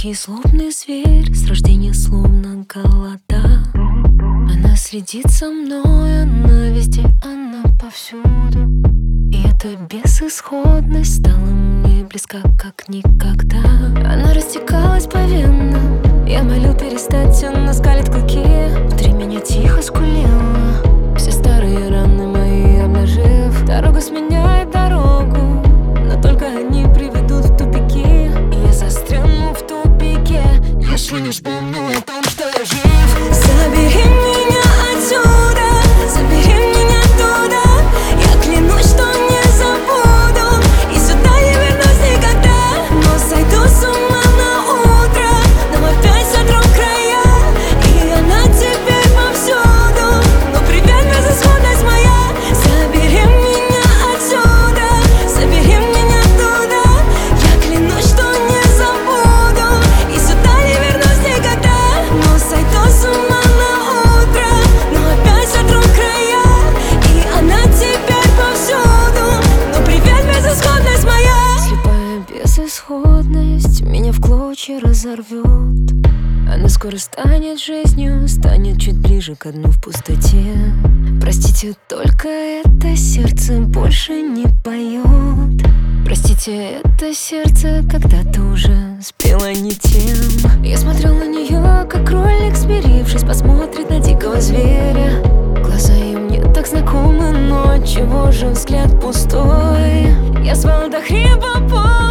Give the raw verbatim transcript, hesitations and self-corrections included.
Тихий злобный зверь, с рождения словно голода. Она следит за мной, она везде, она повсюду. И эта безысходность стала мне близка, как никогда. Она растекалась по венам, я молю перестать, она скалит клыки. Внутри меня тихо скулила, все старые раны мои обнажив. Дорога сменяет дорогу, но только они приведут в тупики. И я застряну в тупике, если не вспомню о том, что я жив. Забери меня отсюда, забери меня туда. Я клянусь, что не забуду, и сюда не вернусь никогда. Но сойду с ума на утро, нам опять сотрут края. И она теперь повсюду, но привет, безысходность моя. Забери меня отсюда, забери меня туда. Я клянусь, что не забуду, и сюда не вернусь никогда. Но сойду с ума на утро, но опять сотрут края. И она теперь повсюду, но привет, безысходность моя. Слепая безысходность меня в клочья разорвет. Она скоро станет жизнью, станет чуть ближе ко дну в пустоте. Простите, только это сердце больше не поет. Простите, это сердце когда-то уже спело не тем. Я смотрел на нее, как кролик, смирившись, посмотрит на дикого зверя. Глаза ее мне так знакомы, но отчего же взгляд пустой? Я звал до хрипа.